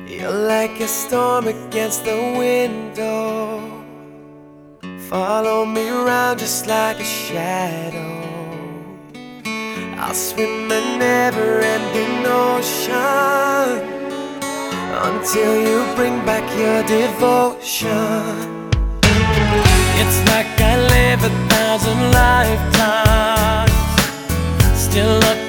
You're like a storm against the window. Follow me around just like a shadow. I'll swim a never-ending ocean until you bring back your devotion. It's like I live 1,000 lifetimes, still not